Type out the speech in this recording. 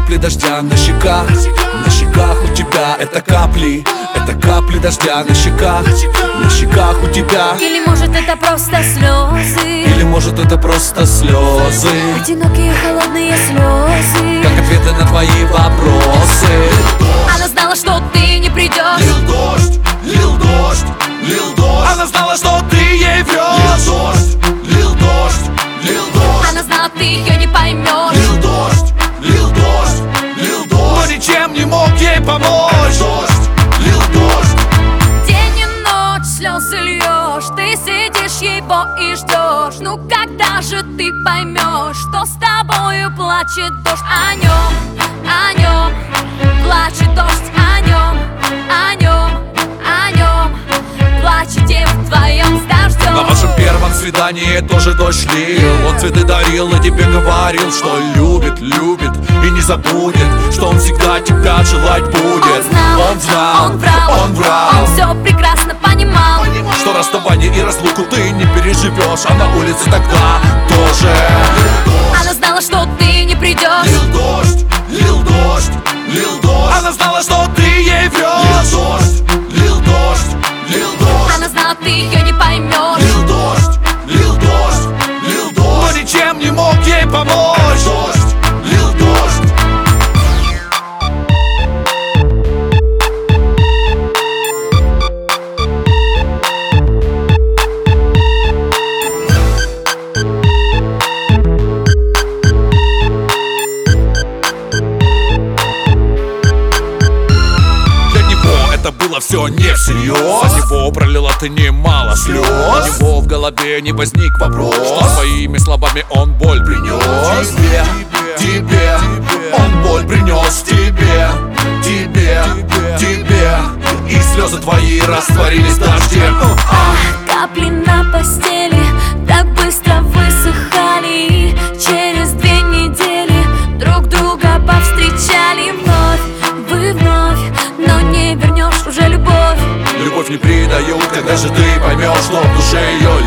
капли дождя на щеках. На щеках у тебя это капли дождя на щеках у тебя. Или может это просто слезы, Или может это просто слезы, одинокие холодные слезы, как ответы на твои вопросы. Она знала, что ты не придешь. Лил дождь, лил дождь, лил дождь. Она знала, что ты ей врешь. Лил дождь, лил дождь, лил дождь. Она знала, ты ее не поймешь. Лил дождь, лил дождь, лил дождь. Но ничем не мог ей помочь. Дождь, лил дождь. День и ночь слезы льешь, ты сидишь его и ждешь. Ну когда же ты поймешь, что с тобою плачет дождь? О нем плачет дождь, о нем плачете вдвоем с дождем. На вашем первом свидании тоже дождь лил. Он цветы дарил и тебе говорил, что любит, любит и не забудет, что он всегда тебя желать будет. Он знал, он врал, он все прекрасно понимал, что расставание и разлуку ты не переживешь, а на улице тогда тоже. Она знала, что ты не придешь. Лил дождь, лил дождь, лил дождь. Она знала, что ты ей врешь. Лил дождь, лил дождь, лил дождь. Она знала, ты ее не поймешь. Лил дождь, лил дождь, лил дождь. Но ничем не мог ей помочь. Дождь, лил дождь. Это было все не всерьез. За него пролила ты немало слез. У него в голове не возник вопрос, что своими словами он боль принес тебе. Он боль принес тебе. И слезы твои растворились в дожде. Капли на постели так быстро высыхали, и через 2 недели друг друга повстречали вновь. Вы вновь, но не вернешь уже любовь. Любовь не предают, когда же ты поймешь, что в душе ее